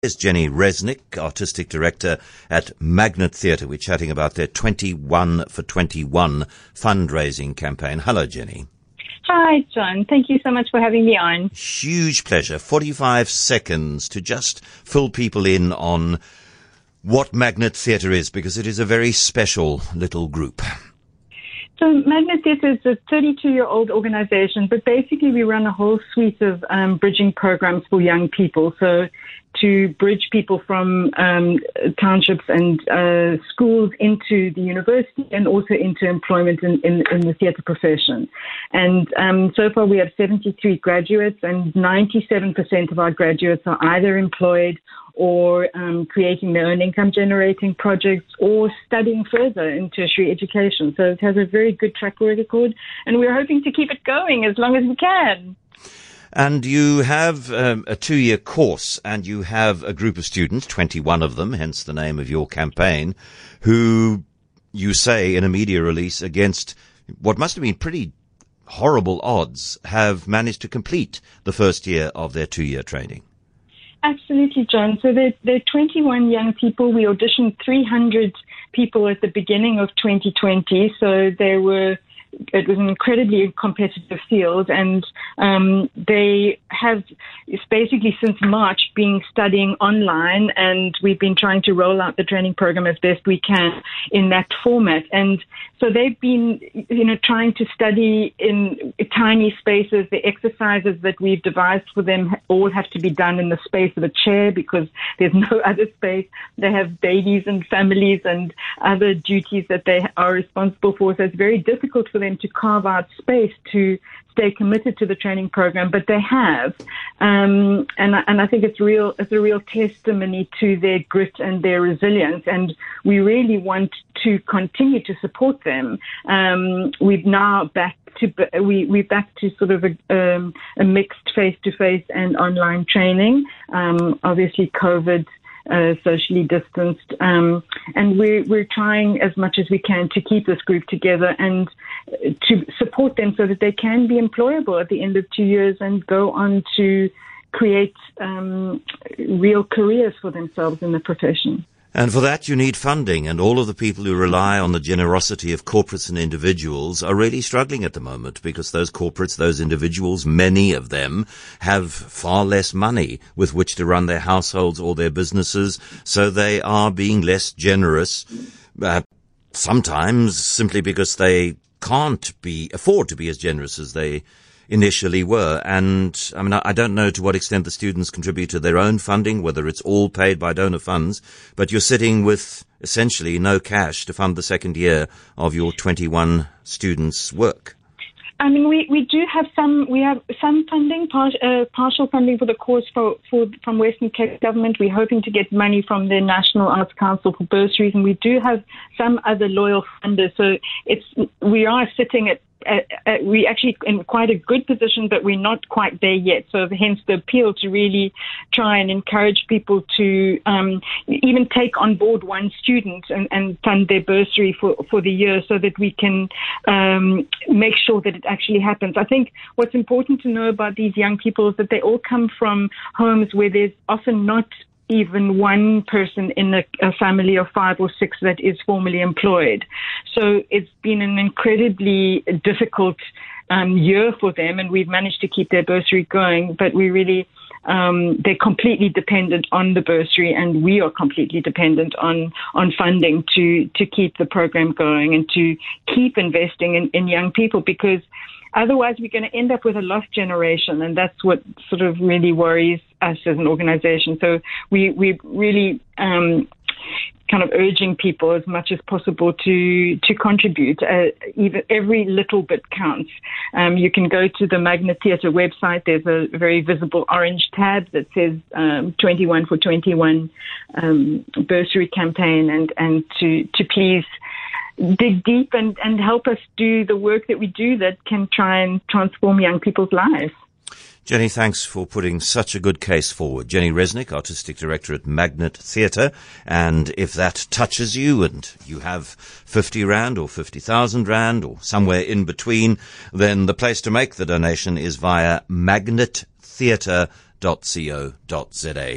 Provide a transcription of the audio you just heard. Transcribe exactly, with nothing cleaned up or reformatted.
Is Jenny Resnick, Artistic Director at Magnet Theatre. We're chatting about their twenty-one for twenty-one fundraising campaign. Hello, Jenny. Hi, John. Thank you so much for having me on. Huge pleasure. forty-five seconds to just fill people in on what Magnet Theatre is, because it is a very special little group. So Magnet Theatre is a thirty-two-year-old organization, but basically we run a whole suite of um, bridging programs for young people. So to bridge people from um, townships and uh, schools into the university and also into employment in, in, in the theatre profession. And um, so far we have seventy-three graduates, and ninety-seven percent of our graduates are either employed or um, creating their own income-generating projects or studying further in tertiary education. So it has a very good track record, and we're hoping to keep it going as long as we can. And you have um, a two-year course, and you have a group of students, twenty-one of them, hence the name of your campaign, who, you say in a media release, against what must have been pretty horrible odds, have managed to complete the first year of their two-year training. Absolutely, John. So there, there are twenty-one young people. We auditioned three hundred people at the beginning of twenty twenty. So there were, it was an incredibly competitive field, and um, they have it's basically since March been studying online, and we've been trying to roll out the training program as best we can in that format. And so they've been, you know, trying to study in tiny spaces. The exercises that we've devised for them all have to be done in the space of a chair because there's no other space. They have babies and families and other duties that they are responsible for. So it's very difficult for them to carve out space to stay committed to the training program, but they have, um, and I, and I think it's real. It's a real testimony to their grit and their resilience, and we really want to continue to support them. Um, we've now back to we we back to sort of a, um, a mixed face-to-face and online training. Um, obviously, COVID. Uh, socially distanced, um, and we're, we're trying as much as we can to keep this group together and to support them so that they can be employable at the end of two years and go on to create um, real careers for themselves in the profession. And for that, you need funding, and all of the people who rely on the generosity of corporates and individuals are really struggling at the moment, because those corporates, those individuals, many of them have far less money with which to run their households or their businesses, so they are being less generous, uh, sometimes simply because they can't be afford to be as generous as they initially were. And I mean, I don't know to what extent the students contribute to their own funding, whether it's all paid by donor funds, but you're sitting with essentially no cash to fund the second year of your twenty-one students' work. I mean, we, we do have some, we have some funding, par, uh, partial funding for the course for, for, from Western Cape government. We're hoping to get money from the National Arts Council for bursaries, and we do have some other loyal funders. So it's, we are sitting at Uh, uh, we actually in quite a good position, but we're not quite there yet. So hence the appeal to really try and encourage people to um, even take on board one student and, and fund their bursary for, for the year so that we can um, make sure that it actually happens. I think what's important to know about these young people is that they all come from homes where there's often not even one person in a, a family of five or six that is formally employed. So it's been an incredibly difficult um, year for them, and we've managed to keep their bursary going, but we really, um, they're completely dependent on the bursary, and we are completely dependent on, on funding to, to keep the program going and to keep investing in, in young people, because otherwise, we're going to end up with a lost generation, and that's what sort of really worries us as an organization. So we, we're really um, kind of urging people as much as possible to to contribute. Uh, even every little bit counts. Um, you can go to the Magnet Theatre website. There's a very visible orange tab that says um, twenty-one for twenty-one um, bursary campaign, and, and to, to please dig deep and, and help us do the work that we do that can try and transform young people's lives. Jenny, thanks for putting such a good case forward. Jenny Resnick, Artistic Director at Magnet Theatre. And if that touches you and you have fifty rand or fifty thousand rand or somewhere in between, then the place to make the donation is via magnet theatre dot co dot za.